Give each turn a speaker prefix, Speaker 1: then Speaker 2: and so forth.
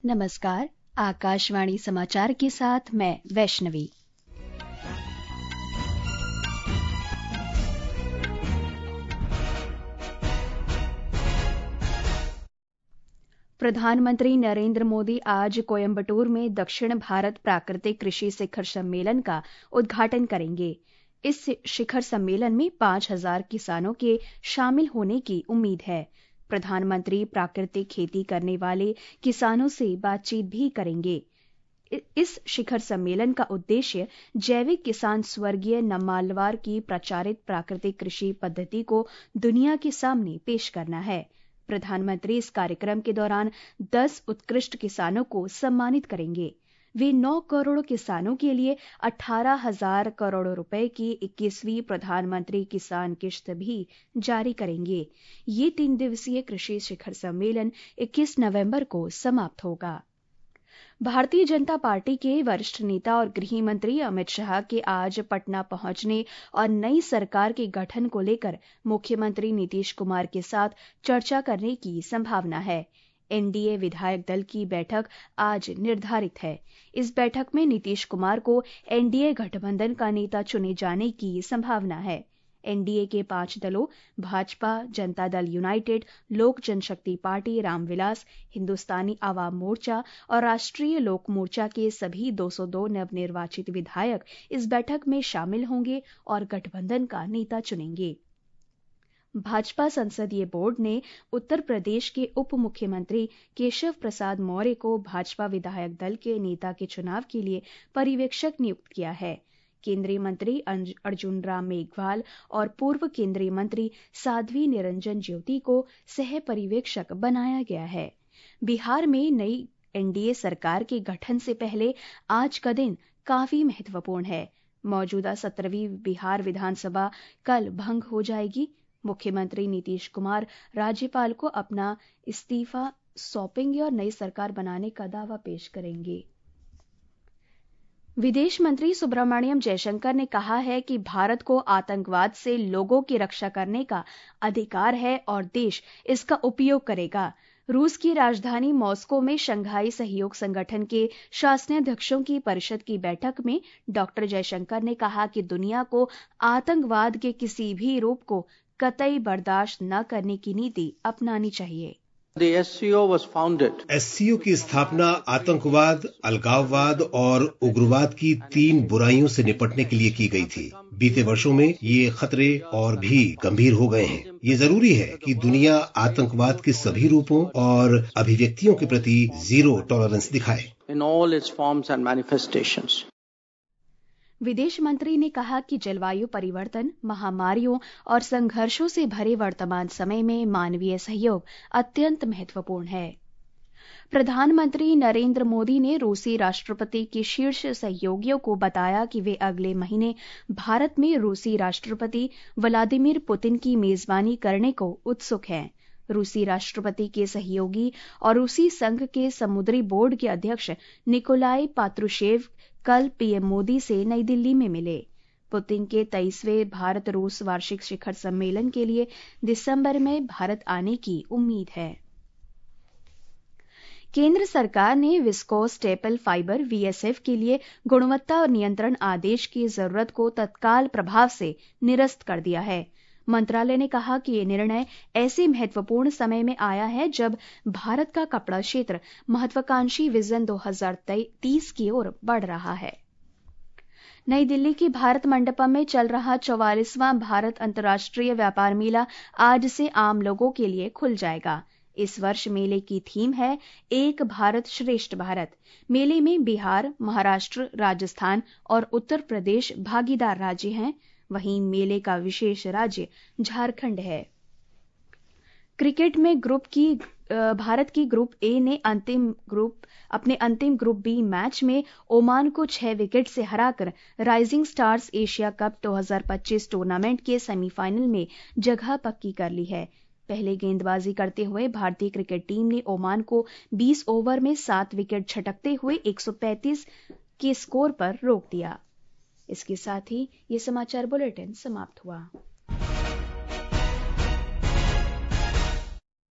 Speaker 1: नमस्कार, आकाशवाणी समाचार के साथ मैं वैष्णवी। प्रधानमंत्री नरेंद्र मोदी आज कोयम्बटूर में दक्षिण भारत प्राकृतिक कृषि शिखर सम्मेलन का उद्घाटन करेंगे। इस शिखर सम्मेलन में 5,000 किसानों के शामिल होने की उम्मीद है। प्रधानमंत्री प्राकृतिक खेती करने वाले किसानों से बातचीत भी करेंगे। इस शिखर सम्मेलन का उद्देश्य जैविक किसान स्वर्गीय नम्मालवार की प्रचारित प्राकृतिक कृषि पद्धति को दुनिया के सामने पेश करना है। प्रधानमंत्री इस कार्यक्रम के दौरान 10 उत्कृष्ट किसानों को सम्मानित करेंगे। वे 9 करोड़ किसानों के लिए 18,000 करोड़ रुपए की 21वीं प्रधानमंत्री किसान किश्त भी जारी करेंगे। ये 3 दिवसीय कृषि शिखर सम्मेलन 21 नवंबर को समाप्त होगा। भारतीय जनता पार्टी के वरिष्ठ नेता और गृह मंत्री अमित शाह के आज पटना पहुंचने और नई सरकार के गठन को लेकर मुख्यमंत्री नीतीश कुमार के साथ चर्चा करने की संभावना है। एनडीए विधायक दल की बैठक आज निर्धारित है। इस बैठक में नीतीश कुमार को एनडीए गठबंधन का नेता चुने जाने की संभावना है। एनडीए के 5 दलों भाजपा, जनता दल यूनाइटेड, लोक जनशक्ति पार्टी, रामविलास, हिंदुस्तानी आवाम मोर्चा और राष्ट्रीय लोक मोर्चा के सभी 202 नवनिर्वाचित विधायक इस बैठक में शामिल होंगे और गठबंधन का नेता चुनेंगे। भाजपा संसदीय बोर्ड ने उत्तर प्रदेश के उप मुख्यमंत्री केशव प्रसाद मौर्य को भाजपा विधायक दल के नेता के चुनाव के लिए पर्यवेक्षक नियुक्त किया है। केंद्रीय मंत्री अर्जुन राम मेघवाल और पूर्व केंद्रीय मंत्री साध्वी निरंजन ज्योति को सह पर्यवेक्षक बनाया गया है। बिहार में नई एनडीए सरकार के गठन से पहले आज का दिन काफी महत्वपूर्ण है। मौजूदा 17वीं बिहार विधानसभा कल भंग हो जाएगी। मुख्यमंत्री नीतीश कुमार राज्यपाल को अपना इस्तीफा सौंपेंगे और नई सरकार बनाने का दावा पेश करेंगे। विदेश मंत्री सुब्रमण्यम जयशंकर ने कहा है कि भारत को आतंकवाद से लोगों की रक्षा करने का अधिकार है और देश इसका उपयोग करेगा। रूस की राजधानी मॉस्को में शंघाई सहयोग संगठन के शासनाध्यक्षों की परिषद की बैठक में डॉक्टर जयशंकर ने कहा कि दुनिया को आतंकवाद के किसी भी रूप को कतई बर्दाश्त न करने की नीति अपनानी चाहिए।
Speaker 2: एससीओ की स्थापना आतंकवाद, अलगाववाद और उग्रवाद की 3 बुराइयों से निपटने के लिए की गई थी। बीते वर्षों में ये खतरे और भी गंभीर हो गए हैं। ये जरूरी है कि दुनिया आतंकवाद के सभी रूपों और अभिव्यक्तियों के प्रति जीरो टॉलरेंस दिखाए।
Speaker 1: विदेश मंत्री ने कहा कि जलवायु परिवर्तन, महामारियों और संघर्षों से भरे वर्तमान समय में मानवीय सहयोग अत्यंत महत्वपूर्ण है। प्रधानमंत्री नरेंद्र मोदी ने रूसी राष्ट्रपति के शीर्ष सहयोगियों को बताया कि वे अगले महीने भारत में रूसी राष्ट्रपति व्लादिमीर पुतिन की मेजबानी करने को उत्सुक हैं। रूसी राष्ट्रपति के सहयोगी और रूसी संघ के समुद्री बोर्ड के अध्यक्ष निकोलाई पात्रुशेव कल पीएम मोदी से नई दिल्ली में मिले। पुतिन के 23वें भारत रूस वार्षिक शिखर सम्मेलन के लिए दिसंबर में भारत आने की उम्मीद है। केंद्र सरकार ने विस्कोस स्टेपल फाइबर वीएसएफ के लिए गुणवत्ता और नियंत्रण आदेश की जरूरत को तत्काल प्रभाव से निरस्त कर दिया है। मंत्रालय ने कहा कि ये निर्णय ऐसे महत्वपूर्ण समय में आया है जब भारत का कपड़ा क्षेत्र महत्वाकांक्षी विजन 2030 की ओर बढ़ रहा है। नई दिल्ली की भारत मंडपम में चल रहा 44वां भारत अंतर्राष्ट्रीय व्यापार मेला आज से आम लोगों के लिए खुल जाएगा। इस वर्ष मेले की थीम है एक भारत श्रेष्ठ भारत। मेले में बिहार, महाराष्ट्र, राजस्थान और उत्तर प्रदेश भागीदार राज्य हैं। वहीं मेले का विशेष राज्य झारखंड है। क्रिकेट में भारत की ग्रुप ए ने अपने अंतिम ग्रुप बी मैच में ओमान को 6 विकेट से हराकर rising stars Asia cup 2025 tournament के सेमीफाइनल में जगह पक्की कर ली है। पहले गेंदबाजी करते हुए भारतीय क्रिकेट टीम ने ओमान को 20 ओवर में 7 विकेट झटकते हुए 135 के स्कोर पर रोक दिया। इसके साथ ही ये समाचार बुलेटिन समाप्त हुआ।